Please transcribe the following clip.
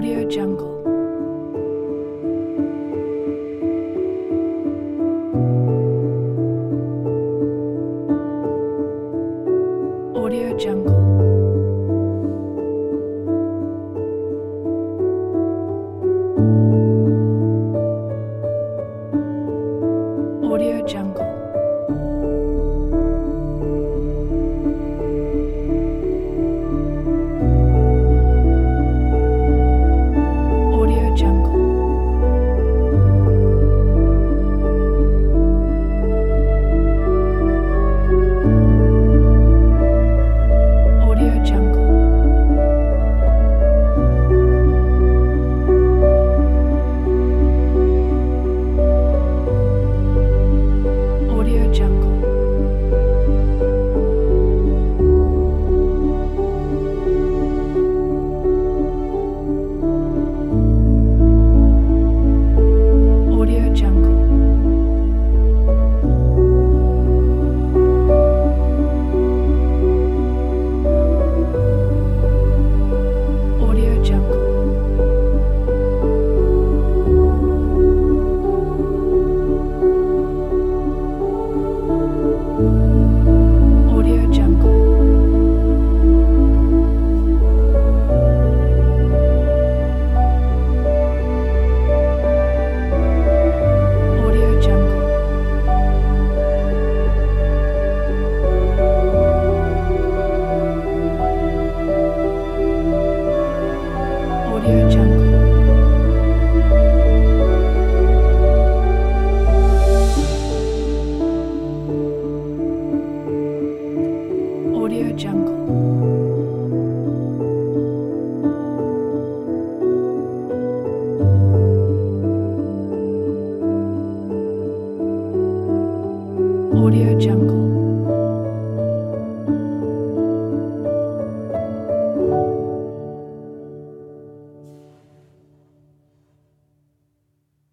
Audio Jungle. Audio Jungle. Audio Jungle. Audio Jungle. Audio Jungle. Audio Jungle. Audio Jungle. Audio Jungle. Audio Jungle. Audio Jungle. Audio Jungle. Audio Jungle. Audio Jungle.